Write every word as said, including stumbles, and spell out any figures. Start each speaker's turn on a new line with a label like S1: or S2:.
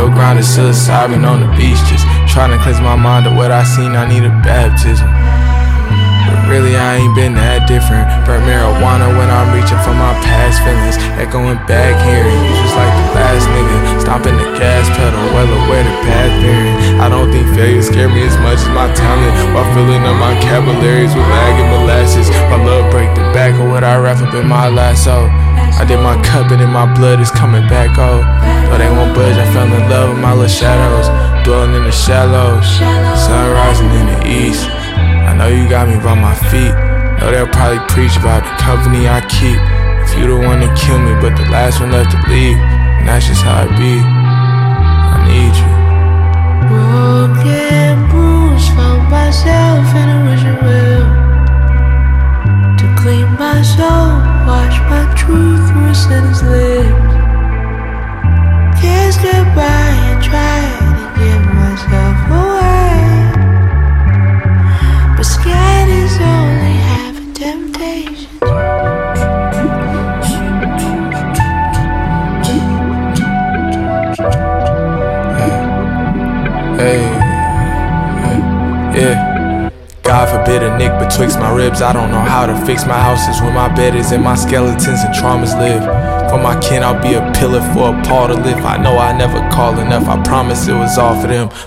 S1: Still grounded, psilocybin on the beach, just trying to cleanse my mind of what I seen. I need a baptism. But really I ain't been that different. Burn marijuana when I'm reaching for my past feelings. Echoing back here, you just like the last nigga. Stomping the gas pedal, well aware the path bearing. I don't think failure scare me as much as my talent. While filling up my capillaries with lag and molasses. My love break the back of what I wrap up in my lasso. I did my cup and in my blood is coming back, oh. But they won't budge, I fell in love with my little shadows. Dwelling in the shallows, sun rising in the east. I know you got me by my feet. Know they'll probably preach about the company I keep. If you the one to kill me, but the last one left to leave, and that's just how it be. I need you.
S2: Broken, bruised, found myself in a wishing well. To clean my soul, wash my truth through a sinner's lips. Kiss goodbye and try to give myself away. But scared is only half a temptation.
S1: Hey, yeah. God forbid a nick betwixt my ribs. I don't know how to fix my houses where my bed is and my skeletons and traumas live. For my kin, I'll be a pillar for a paw to lift. I know I never call enough. I promise it was all for them.